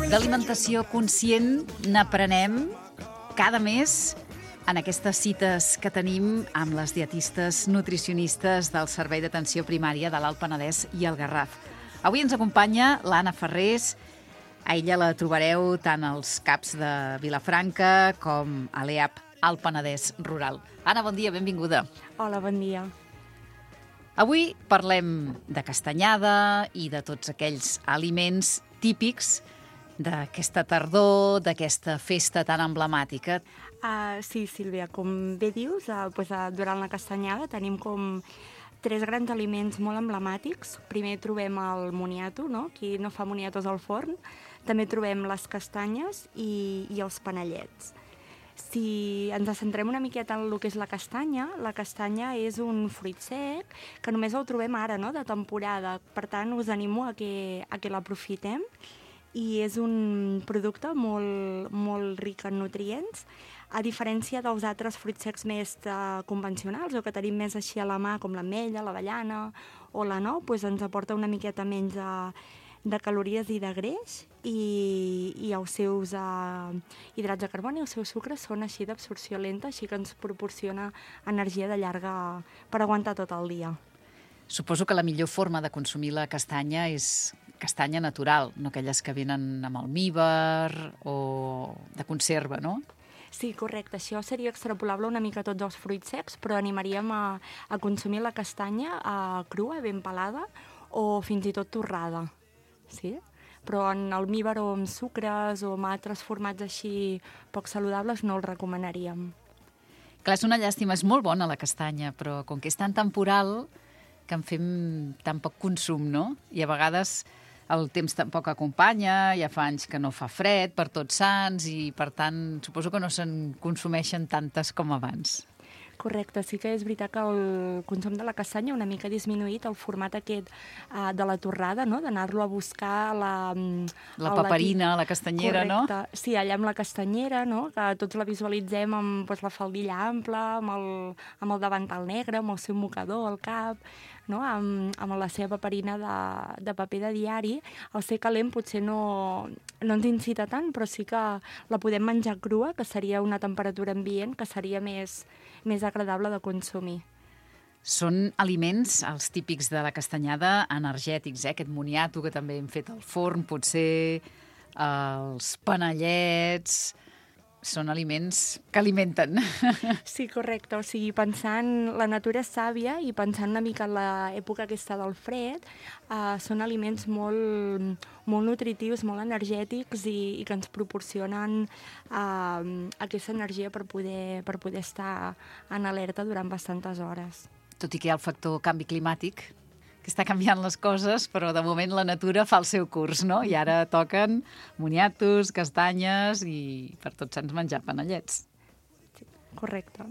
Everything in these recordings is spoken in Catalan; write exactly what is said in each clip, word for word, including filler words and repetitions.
D'alimentació conscient n'aprenem cada mes en aquestes cites que tenim amb les dietistes nutricionistes del Servei d'Atenció Primària de l'Alt Penedès i el Garraf. Avui ens acompanya l'Anna Ferrés. A ella la trobareu tant als CAPs de Vilafranca com a l'E A P Alt Penedès Rural. Anna, bon dia, benvinguda. Hola, bon dia. Avui parlem de castanyada i de tots aquells aliments típics d'aquesta tardor, d'aquesta festa tan emblemàtica. Uh, sí, Sílvia, com bé dius, uh, pues, uh, durant la castanyada tenim com tres grans aliments molt emblemàtics. Primer trobem el moniato, no? Qui no fa moniatos al forn. També trobem les castanyes i, i els panellets. Si ens centrem una miqueta en el que és la castanya, la castanya és un fruit sec que només el trobem ara, no?, de temporada. Per tant, us animo a que, a que l'aprofitem. I és un producte molt, molt ric en nutrients, a diferència dels altres fruits secs més uh, convencionals o que tenim més així a la mà, com l'ametlla, l'avellana o la nou, doncs ens aporta una miqueta menys uh, de calories i de greix i, i els seus uh, hidrats de carboni i els seus sucres són així d'absorció lenta, així que ens proporciona energia de llarga per aguantar tot el dia. Suposo que la millor forma de consumir la castanya és castanya natural, no aquelles que venen amb almívar o de conserva, no? Sí, correcte. Això seria extrapolable una mica a tots els fruits secs, però animaríem a, a consumir la castanya a crua, ben pelada, o fins i tot torrada. Sí? Però en almívar o amb sucres o amb altres formats així poc saludables no el recomanaríem. Clar, és una llàstima, és molt bona la castanya, però com que és tan temporal que en fem tan poc consum, no? I a vegades el temps tampoc acompanya, ja fa anys que no fa fred per Tots Sants i, per tant, suposo que no se'n consumeixen tantes com abans. Correcte, sí que és veritat que el consum de la castanya una mica ha disminuït, el format aquest uh, de la torrada, no?, d'anar-lo a buscar a la... La paperina, la castanyera, correcte. No? Sí, allà amb la castanyera, no?, que tots la visualitzem amb doncs, la faldilla ampla, amb el, amb el davantal negre, amb el seu mocador al cap, no?, amb, amb la seva paperina de, de paper de diari. El ser calent potser no, no ens incita tant, però sí que la podem menjar crua, que seria una temperatura ambient, que seria més, més agradable de consumir. Són aliments, els típics de la castanyada, energètics, eh? Aquest moniato que també hem fet al forn, potser els panellets... Són aliments que alimenten. Sí, correcte. O sigui, pensant la natura és sàvia i pensant una mica en l'època aquesta del fred, eh, són aliments molt, molt nutritius, molt energètics i, i que ens proporcionen eh, aquesta energia per poder, per poder estar en alerta durant bastantes hores. Tot i que hi ha el factor canvi climàtic, que està canviant les coses, però de moment la natura fa el seu curs, no? I ara toquen moniatos, castanyes i per Tots Sants menjar panellets. Sí, correcte.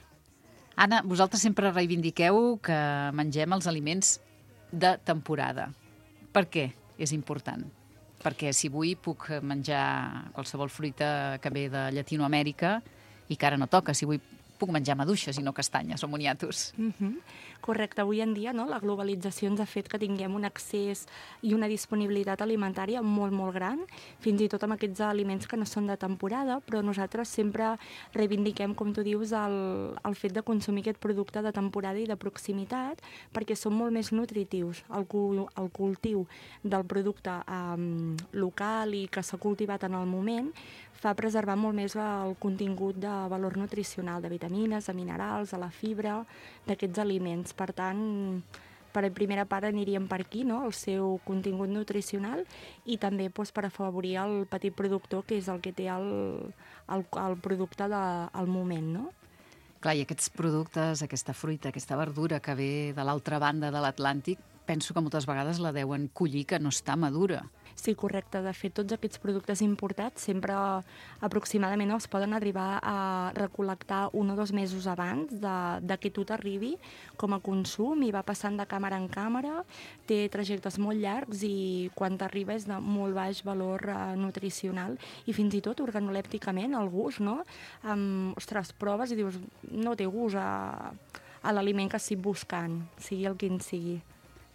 Anna, vosaltres sempre reivindiqueu que mengem els aliments de temporada. Per què és important? Perquè si vull puc menjar qualsevol fruita que ve de Llatinoamèrica i que ara no toca, si vull puc menjar maduixes i no castanyes o moniatos. Mm-hmm. Correcte. Avui en dia, no, la globalització ens ha fet que tinguem un accés i una disponibilitat alimentària molt, molt gran, fins i tot amb aquests aliments que no són de temporada, però nosaltres sempre reivindiquem, com tu dius, el, el fet de consumir aquest producte de temporada i de proximitat, perquè són molt més nutritius. El, el cultiu del producte um, local i que s'ha cultivat en el moment fa preservar molt més el contingut de valor nutricional, de vitamines, de minerals, de la fibra, d'aquests aliments. Per tant, per primera part aniríem per aquí, no?, el seu contingut nutricional i també doncs, per afavorir el petit productor, que és el que té el, el, el producte del moment, no? Clar, i aquests productes, aquesta fruita, aquesta verdura que ve de l'altra banda de l'Atlàntic, penso que moltes vegades la deuen collir que no està madura. Sí, correcte. De fet, tots aquests productes importats sempre aproximadament els poden arribar a recol·lectar un o dos mesos abans de, de que tu t'arribi com a consum i va passant de càmera en càmera, té trajectes molt llargs i quan t'arriba és de molt baix valor eh, nutricional i fins i tot organolèpticament el gust, no? Um, ostres, proves i dius, no té gust a, a l'aliment que estic buscant, sigui el quin sigui.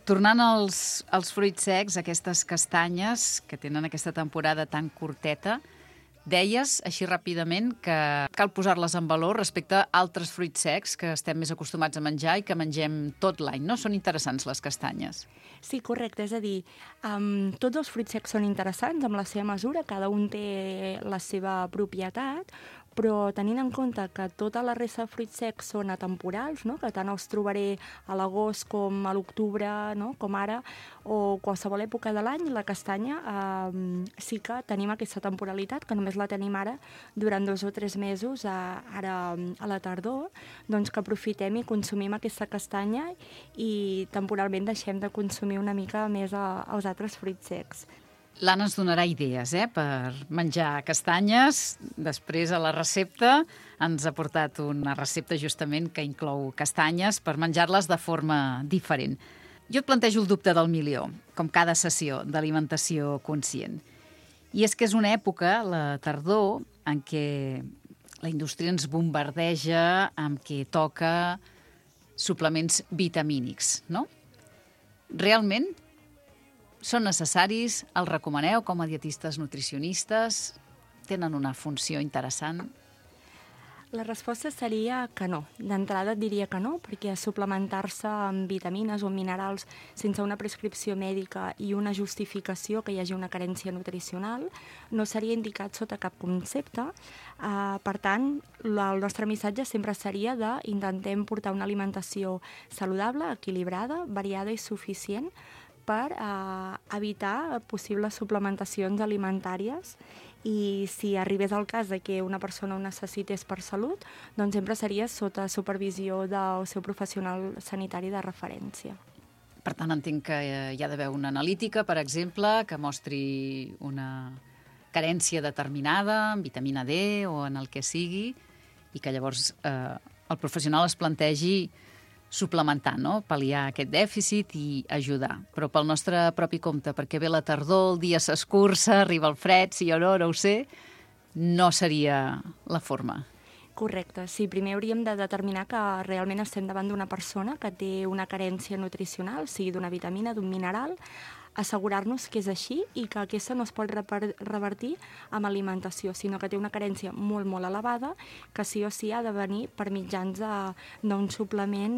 Tornant als, als fruits secs, aquestes castanyes que tenen aquesta temporada tan curteta, deies així ràpidament que cal posar-les en valor respecte a altres fruits secs que estem més acostumats a menjar i que mengem tot l'any, no? Són interessants les castanyes. Sí, correcte. És a dir, um, tots els fruits secs són interessants amb la seva mesura, cada un té la seva propietat, però tenint en compte que tota la resta de fruits secs són atemporals, no? Que tant els trobaré a l'agost com a l'octubre, no? Com ara, o qualsevol època de l'any, la castanya eh, sí que tenim aquesta temporalitat, que només la tenim ara durant dos o tres mesos, a, ara a la tardor, doncs que aprofitem i consumim aquesta castanya i temporalment deixem de consumir una mica més a, als altres fruits secs. L'Anna ens donarà idees eh, per menjar castanyes. Després, a la recepta, ens ha portat una recepta justament que inclou castanyes per menjar-les de forma diferent. Jo et plantejo el dubte del milió, com cada sessió d'alimentació conscient. I és que és una època, la tardor, en què la indústria ens bombardeja amb què toca suplements vitamínics, no? Realment, són necessaris? Els recomaneu com a dietistes nutricionistes? Tenen una funció interessant? La resposta seria que no. D'entrada et diria que no, perquè suplementar-se amb vitamines o minerals sense una prescripció mèdica i una justificació que hi hagi una carència nutricional no seria indicat sota cap concepte. Uh, per tant, el nostre missatge sempre seria de intentem portar una alimentació saludable, equilibrada, variada i suficient per eh, evitar possibles suplementacions alimentàries i si arribés al cas de que una persona ho necessités per salut, doncs sempre seria sota supervisió del seu professional sanitari de referència. Per tant, entenc que hi ha d'haver una analítica, per exemple, que mostri una carència determinada en vitamina D o en el que sigui i que llavors eh, el professional es plantegi suplementar, no? Pal·liar aquest dèficit i ajudar. Però pel nostre propi compte, perquè ve la tardor, el dia s'escurça, arriba el fred, sí o no, no ho sé, no seria la forma. Correcte, sí. Primer hauríem de determinar que realment estem davant d'una persona que té una carència nutricional, sigui d'una vitamina, d'un mineral, assegurar-nos que és així i que aquesta no es pot revertir amb alimentació, sinó que té una carència molt, molt elevada, que sí o sí ha de venir per mitjans d'un suplement,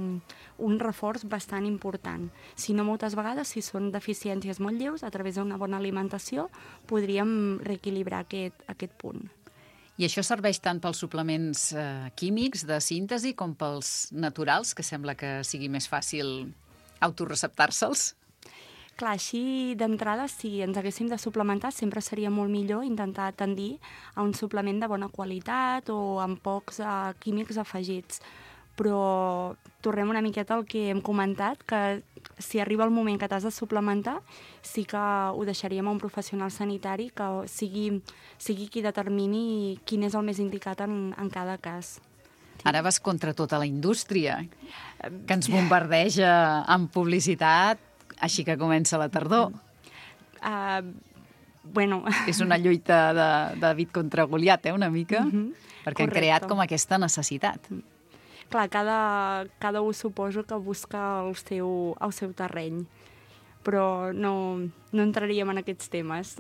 un reforç bastant important. Si no, moltes vegades, si són deficiències molt lleus, a través d'una bona alimentació, podríem reequilibrar aquest, aquest punt. I això serveix tant pels suplements eh, químics de síntesi com pels naturals, que sembla que sigui més fàcil autoreceptar-se'ls? Clar, així d'entrada, si ens haguéssim de suplementar, sempre seria molt millor intentar tendir a un suplement de bona qualitat o amb pocs uh, químics afegits. Però tornem una miqueta al que hem comentat, que si arriba el moment que t'has de suplementar, sí que ho deixaríem a un professional sanitari que sigui, sigui qui determini quin és el més indicat en, en cada cas. Ara vas contra tota la indústria, que ens bombardeja amb publicitat, així que comença la tardor. Uh, bueno... És una lluita de, de David contra Goliat, eh, una mica, uh-huh. perquè Correcte. Han creat com aquesta necessitat. Clar, cada, cada un suposo que busca el seu, el seu terreny, però no, no entraríem en aquests temes.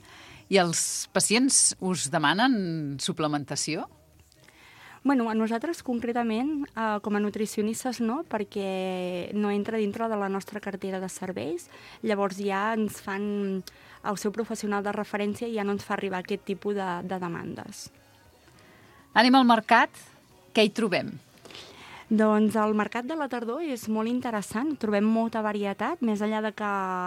I els pacients us demanen suplementació? Bueno, a nosaltres concretament, eh, com a nutricionistes no, perquè no entra dintre de la nostra cartera de serveis. Llavors ja ens fan, el seu professional de referència ja no ens fa arribar aquest tipus de, de demandes. Anem al mercat, què hi trobem? Doncs el mercat de la tardor és molt interessant, trobem molta varietat, més enllà de que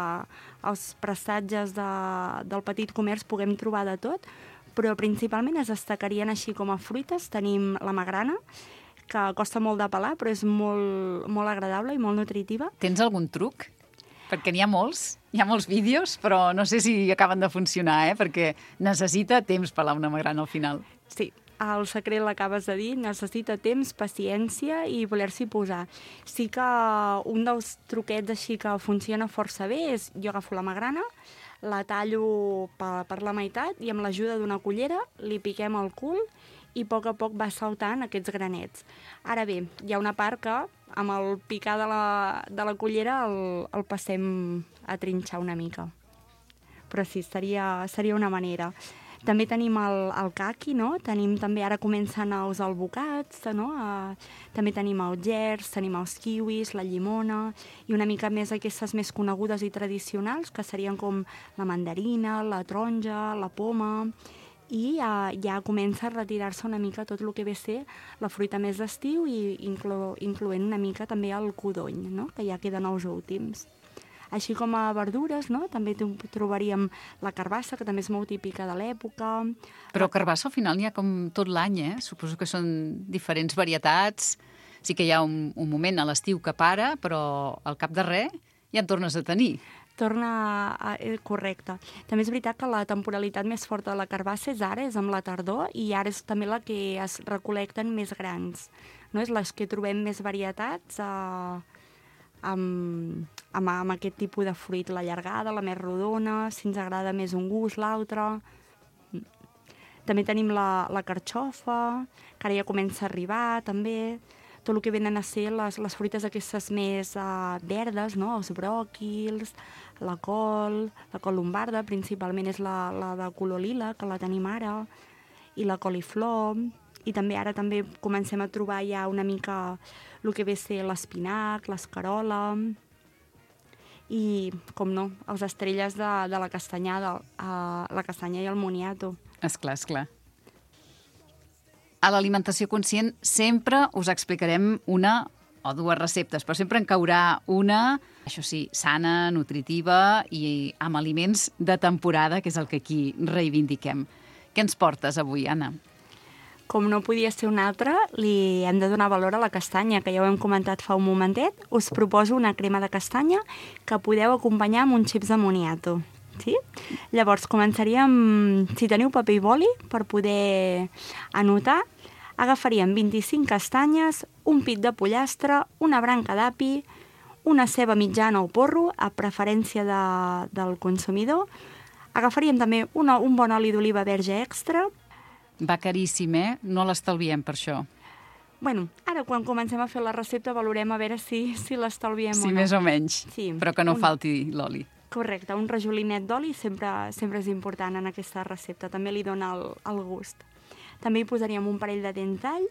els prestatges de, del petit comerç puguem trobar de tot, però principalment es destacarien així com a fruites. Tenim la magrana, que costa molt de pelar, però és molt, molt agradable i molt nutritiva. Tens algun truc? Perquè n'hi ha molts, hi ha molts vídeos, però no sé si acaben de funcionar, eh? Perquè necessita temps pelar una magrana al final. Sí, el secret l'acabes de dir, necessita temps, paciència i voler-s'hi posar. Sí que un dels truquets així que funciona força bé és jo agafo la magrana, la tallo per, per la meitat i amb l'ajuda d'una cullera li piquem el cul i a poc a poc va saltant aquests granets. Ara bé, hi ha una part que amb el picar de la, de la cullera el, el passem a trinxar una mica. Però sí, seria, seria una manera. També tenim el, el caqui, no? Tenim també, ara comencen els albocats, no? Uh, també tenim els gerds, tenim els kiwis, la llimona, i una mica més aquestes més conegudes i tradicionals, que serien com la mandarina, la taronja, la poma, i uh, ja comença a retirar-se una mica tot el que ve a ser la fruita més d'estiu i inclo, incloent una mica també el codony, no? Que ja queden els últims. Així com a verdures, no? També trobaríem la carbassa, que també és molt típica de l'època. Però carbassa al final n'hi ha com tot l'any, eh? Suposo que són diferents varietats. Sí que hi ha un, un moment a l'estiu que para, però al cap de res ja en tornes a tenir. Torna a, a, correcte. També és veritat que la temporalitat més forta de la carbassa és ara, és amb la tardor, i ara és també la que es recolecten més grans. No? És les que trobem més varietats eh, amb, amb, amb aquest tipus de fruit, la llargada, la més rodona, si ens agrada més un gust, l'altre. També tenim la, la carxofa, que ara ja comença a arribar, també. Tot el que venen a ser les, les fruites aquestes més uh, verdes, no? Els bròquils, la col, la col lombarda, principalment és la, la de color lila, que la tenim ara, i la coliflor, i també ara també comencem a trobar ja una mica el que ve a ser l'espinac, l'escarola, i, com no, els estrelles de, de la castanyada, uh, la castanya i el moniato. Esclar, esclar. A l'alimentació conscient sempre us explicarem una o dues receptes, però sempre en caurà una, això sí, sana, nutritiva i amb aliments de temporada, que és el que aquí reivindiquem. Què ens portes avui, Anna? Com no podia ser una altra, li hem de donar valor a la castanya, que ja ho hem comentat fa un momentet. Us proposo una crema de castanya que podeu acompanyar amb uns xips de moniato. Sí? Llavors, començaríem, si teniu paper i boli, per poder anotar, agafaríem vint-i-cinc castanyes, un pit de pollastre, una branca d'api, una ceba mitjana o porro, a preferència de, del consumidor. Agafaríem també una, un bon oli d'oliva verge extra. Va caríssim, eh? No l'estalviem per això. Bueno, ara quan comencem a fer la recepta valorem a veure si, si l'estalviem sí, o no. Sí, més o menys, sí, però que no un... falti l'oli. Correcte, un rajolinet d'oli sempre, sempre és important en aquesta recepta, també li dona el, el gust. També hi posaríem un parell de dents d'all,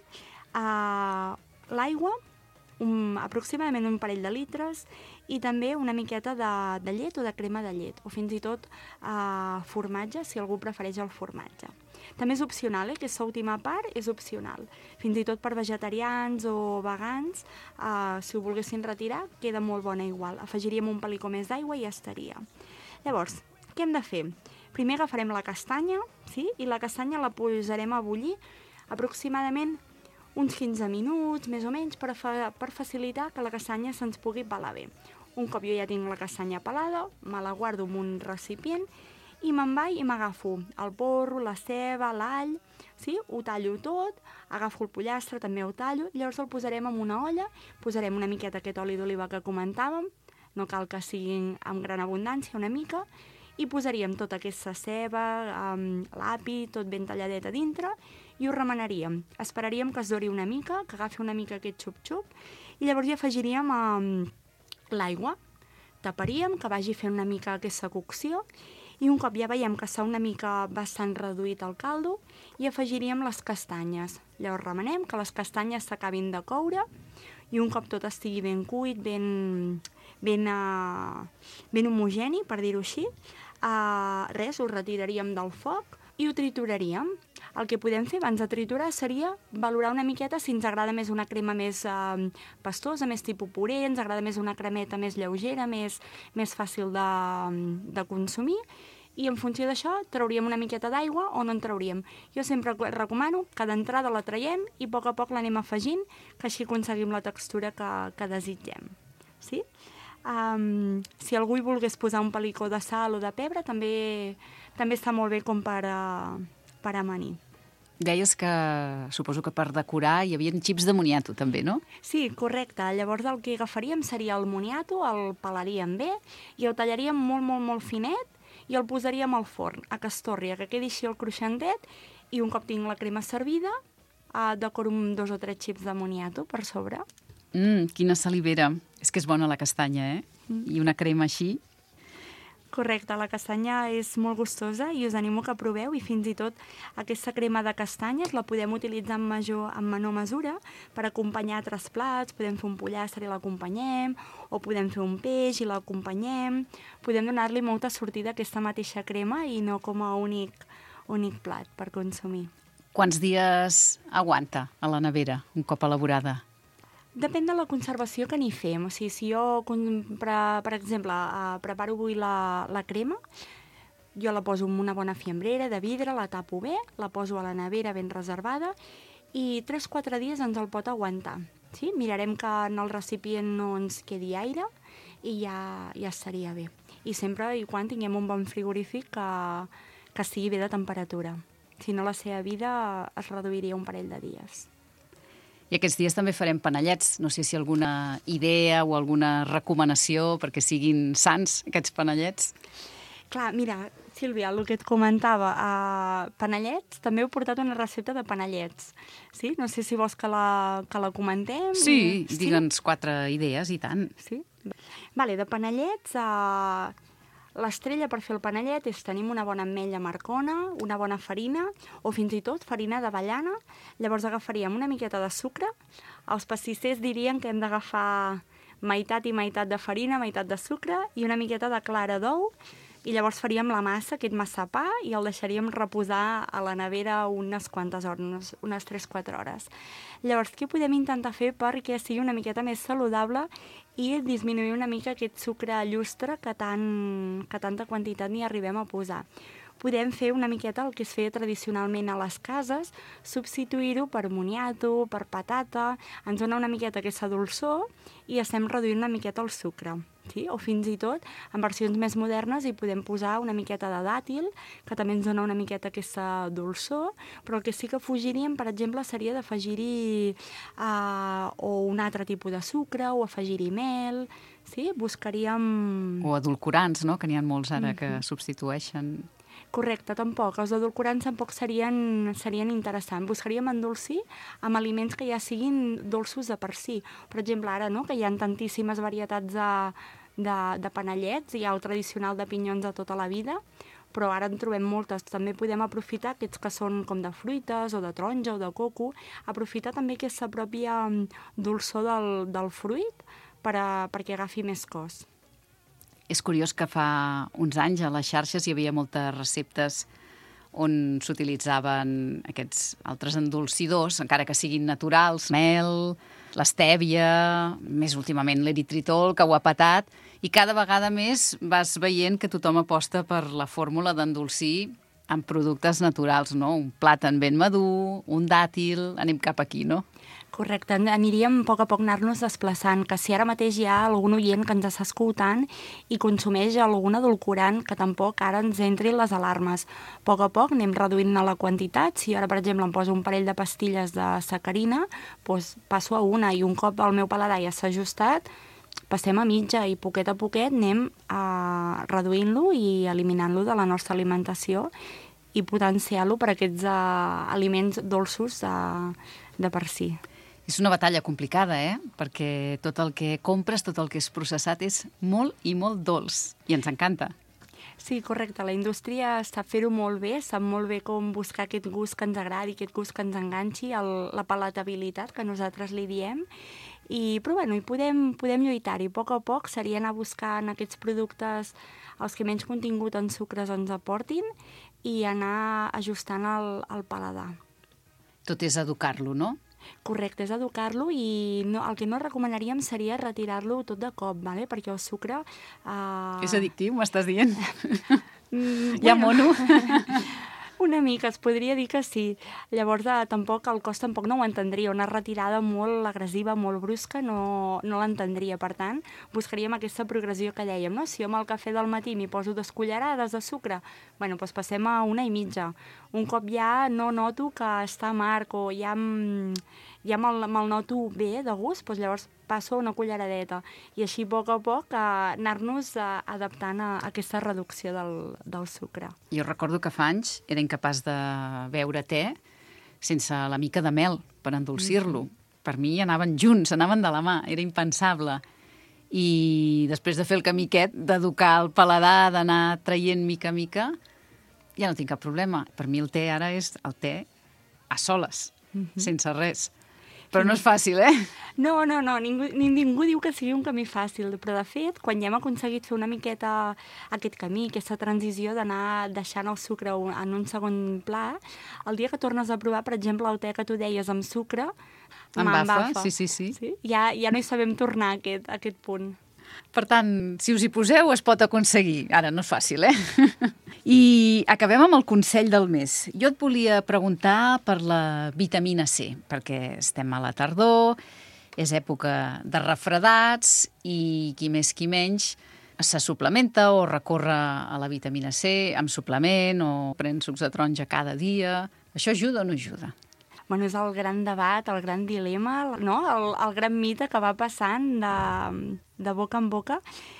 uh, l'aigua, un, aproximadament un parell de litres, i també una miqueta de, de llet o de crema de llet, o fins i tot uh, formatge, si algú prefereix el formatge. També és opcional, eh? Aquesta última part és opcional. Fins i tot per vegetarians o vegans, uh, si ho volguessin retirar, queda molt bona igual. Afegiríem un pelicó més d'aigua i ja estaria. Llavors, què hem de fer? Primer agafarem la castanya, sí? I la castanya la posarem a bullir aproximadament uns quinze minuts, més o menys, per, fa, per facilitar que la castanya se'ns pugui pelar bé. Un cop jo ja tinc la castanya pelada, me la guardo en un recipient i me'n vaig i m'agafo el porro, la ceba, l'all, sí? Ho tallo tot, agafo el pollastre, també ho tallo, llavors el posarem en una olla, posarem una miqueta aquest oli d'oliva que comentàvem, no cal que sigui amb gran abundància, una mica, i posaríem tota aquesta ceba, um, l'api, tot ben talladet a dintre, i ho remenaríem. Esperaríem que es dori una mica, que agafi una mica aquest xup-xup, i llavors hi afegiríem um, l'aigua. Taparíem, que vagi fent una mica aquesta cocció, i un cop ja veiem que està una mica bastant reduït el caldo, hi afegiríem les castanyes. Llavors remenem, que les castanyes s'acabin de coure, i un cop tot estigui ben cuit, ben, ben, uh, ben homogeni, per dir-ho així, uh, res, ho retiraríem del foc i ho trituraríem. El que podem fer abans de triturar seria valorar una miqueta si ens agrada més una crema més uh, pastosa, més tipus puré, ens agrada més una cremeta més lleugera, més, més fàcil de, de consumir, i en funció d'això trauríem una miqueta d'aigua o no en trauríem. Jo sempre recomano que d'entrada la traiem i a poc a poc l'anem afegint, que així aconseguim la textura que, que desitgem. Sí? Um, si algú hi volgués posar un pelicó de sal o de pebre, també, també està molt bé com per, uh, per amanir. Deies que, suposo que per decorar hi havia xips de moniato també, no? Sí, correcte. Llavors el que agafaríem seria el moniato, el pelaríem bé i el tallaríem molt, molt, molt finet i el posaríem al forn, a que es torri, que quedi així el cruixentet, i un cop tinc la crema servida, uh, decoro amb dos o tres xips de moniato per sobre. Mm, quina salivera. És que és bona la castanya, eh? Mm. I una crema així. Correcte, la castanya és molt gustosa i us animo que proveu, i fins i tot aquesta crema de castanyes la podem utilitzar en, major, en menor mesura per acompanyar altres plats. Podem fer un pollastre i l'acompanyem, o podem fer un peix i l'acompanyem. Podem donar-li molta sortida a aquesta mateixa crema i no com a únic, únic plat per consumir. Quants dies aguanta a la nevera un cop elaborada? Depèn de la conservació que n'hi fem. O sigui, si jo, per, per exemple, uh, preparo avui la, la crema, jo la poso en una bona fiambrera de vidre, la tapo bé, la poso a la nevera ben reservada i tres o quatre dies ens el pot aguantar. Sí? Mirarem que en el recipient no ens quedi aire i ja, ja estaria bé. I sempre i quan tinguem un bon frigorífic que, que estigui bé de temperatura. Si no, la seva vida es reduiria un parell de dies. I aquests dies també farem panellets. No sé si alguna idea o alguna recomanació perquè siguin sants, aquests panellets. Clar, mira, Sílvia, el que et comentava, uh, panellets, també heu portat una recepta de panellets. Sí? No sé si vols que la, que la comentem. Sí, sí? digue'ns quatre idees, i tant. Sí? Vale, de panellets... Uh, L'estrella per fer el panellet és tenim una bona ametlla marcona, una bona farina o fins i tot farina d'avellana. Llavors agafaríem una miqueta de sucre. Els pastissers dirien que hem d'agafar meitat i meitat de farina, meitat de sucre i una miqueta de clara d'ou. I llavors faríem la massa, aquest massapà, i el deixaríem reposar a la nevera unes quantes hores, unes, unes tres o quatre hores. Llavors, què podem intentar fer perquè sigui una miqueta més saludable i disminuir una mica aquest sucre llustre que, tant, que tanta quantitat n'hi arribem a posar? Podem fer una miqueta el que es feia tradicionalment a les cases, substituir-ho per moniato, per patata, ens dona una miqueta aquesta dolçor i estem reduint una miqueta el sucre. Sí? O fins i tot, en versions més modernes, hi podem posar una miqueta de dàtil, que també ens dona una miqueta aquesta dolçor, però el que sí que fugiríem, per exemple, seria d'afegir-hi uh, o un altre tipus de sucre, o afegir-hi mel, sí? Buscaríem... O edulcorants, no?, que n'hi ha molts ara que mm-hmm. substitueixen... Correcte, tampoc. Els edulcorants tampoc serien, serien interessants. Buscaríem endolcir amb aliments que ja siguin dolços de per si. Per exemple, ara, no?, que hi ha tantíssimes varietats de, de, de panellets, hi ha el tradicional de pinyons de tota la vida, però ara en trobem moltes. També podem aprofitar aquests que són com de fruites o de taronja o de coco, aprofitar també aquesta pròpia dolçor del, del fruit per a, perquè agafi més cos. És curiós que fa uns anys a les xarxes hi havia moltes receptes on s'utilitzaven aquests altres endolcidors, encara que siguin naturals, mel, l'estèvia, més últimament l'eritritol, que ho ha patat, i cada vegada més vas veient que tothom aposta per la fórmula d'endolcir amb productes naturals, no? Un plàtan ben madur, un dàtil, anem cap aquí, no? Correcte, aniríem a poc a poc anar-nos desplaçant, que si ara mateix hi ha algun oient que ens està escoltant i consumeix algun edulcorant, que tampoc ara ens entri les alarmes. A poc a poc anem reduint la quantitat. Si ara, per exemple, em poso un parell de pastilles de sacarina, doncs passo a una, i un cop el meu paladar ja s'ha ajustat, passem a mitja, i poquet a poquet anem a reduint-lo i eliminant-lo de la nostra alimentació i potenciar-lo per aquests uh, aliments dolços uh, de per si. És una batalla complicada, eh? Perquè tot el que compres, tot el que és processat, és molt i molt dolç. I ens encanta. Sí, correcte. La indústria sap fer-ho molt bé, sap molt bé com buscar aquest gust que ens agradi, aquest gust que ens enganxi, el, la palatabilitat que nosaltres li diem. I, però bueno, hi podem, podem lluitar-hi. A poc a poc seria anar buscant aquests productes, els que menys contingut en sucres ens aportin, i anar ajustant el, el paladar. Tot és educar-lo, no? Correcte, és educar-lo, i no, el que no recomanaríem seria retirar-lo tot de cop, ¿vale? Perquè el sucre... Uh... És addictiu, m'estàs dient? Mm, Hi ha bueno. mono? Una mica, es podria dir que sí. Llavors, de, tampoc el cos tampoc no ho entendria. Una retirada molt agressiva, molt brusca, no, no l'entendria. Per tant, buscaríem aquesta progressió que dèiem, no? Si jo amb el cafè del matí m'hi poso dues cullerades de sucre, bueno, doncs passem a una i mitja. Un cop ja no noto que està amarg o ja, ja me'l, me'l noto bé de gust, doncs llavors passo una culleradeta. I així, a poc a poc, a anar-nos a, adaptant a, a aquesta reducció del, del sucre. Jo recordo que fa anys era incapaç de beure te sense la mica de mel per endolcir-lo. Per mi anaven junts, anaven de la mà, era impensable. I després de fer el camí aquest, d'educar el paladar, d'anar traient mica a mica, ja no tinc cap problema. Per mi el te ara és el te a soles, mm-hmm. sense res. Però no és fàcil, eh? No, no, no, ningú, ningú diu que sigui un camí fàcil, però de fet, quan ja hem aconseguit fer una miqueta aquest camí, aquesta transició d'anar deixant el sucre en un segon pla, el dia que tornes a provar, per exemple, el te que tu deies amb sucre, m'embafa, sí, sí, sí. sí? Ja, ja no hi sabem tornar a aquest, a aquest punt. Per tant, si us hi poseu, es pot aconseguir. Ara, no és fàcil, eh? I acabem amb el consell del mes. Jo et volia preguntar per la vitamina C, perquè estem a la tardor, és època de refredats i qui més qui menys se suplementa o recorre a la vitamina C amb suplement o pren sucs de taronja cada dia. Això ajuda o no ajuda? Bueno, és el gran debat, el gran dilema, no? el, el gran mite que va passant de, de boca en boca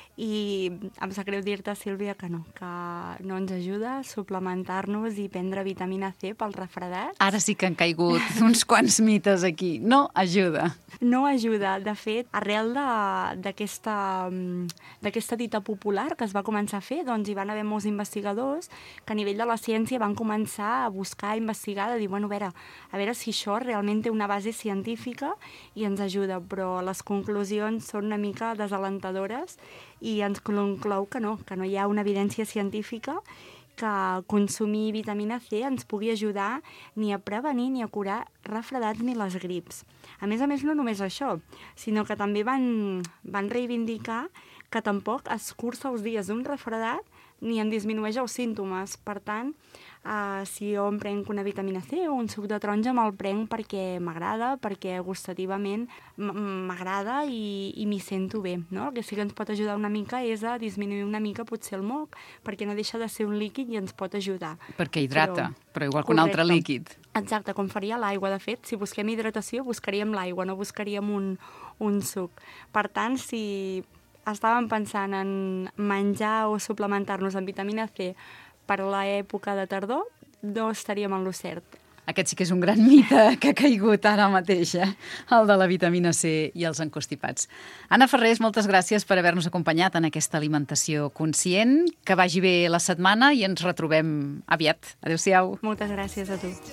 i em sap greu dir-te, Sílvia, que no, que no ens ajuda a suplementar-nos i prendre vitamina C pel refredat. Ara sí que han caigut uns quants mites aquí. No ajuda. No ajuda. De fet, arrel d'aquesta d'aquesta dita popular que es va començar a fer, doncs hi van haver molts investigadors que a nivell de la ciència van començar a buscar, a investigar, de dir, bueno, a veure, a veure si això realment té una base científica i ens ajuda, però les conclusions són una mica desalentadores i ens conclou que no, que no hi ha una evidència científica que consumir vitamina C ens pugui ajudar ni a prevenir ni a curar refredats ni les grips. A més a més, no només això, sinó que també van, van reivindicar que tampoc es cursa els dies d'un refredat ni en disminueix els símptomes. Per tant, uh, si jo em prenc una vitamina C o un suc de taronja, me'l prenc perquè m'agrada, perquè gustativament m'agrada i, i m'hi sento bé. No? El que sí que ens pot ajudar una mica és a disminuir una mica potser el moc, perquè no deixa de ser un líquid i ens pot ajudar. Perquè hidrata, però, però igual que un altre líquid. Exacte, com faria l'aigua. De fet, si busquem hidratació, buscaríem l'aigua, no buscaríem un, un suc. Per tant, si estàvem pensant en menjar o suplementar-nos amb vitamina C per a l'època de tardor, no estaríem en lo cert. Aquest sí que és un gran mite que ha caigut ara mateix, eh? El de la vitamina C i els encostipats. Anna Ferrés, moltes gràcies per haver-nos acompanyat en aquesta alimentació conscient. Que vagi bé la setmana i ens retrobem aviat. Adéu-siau. Moltes gràcies a tu.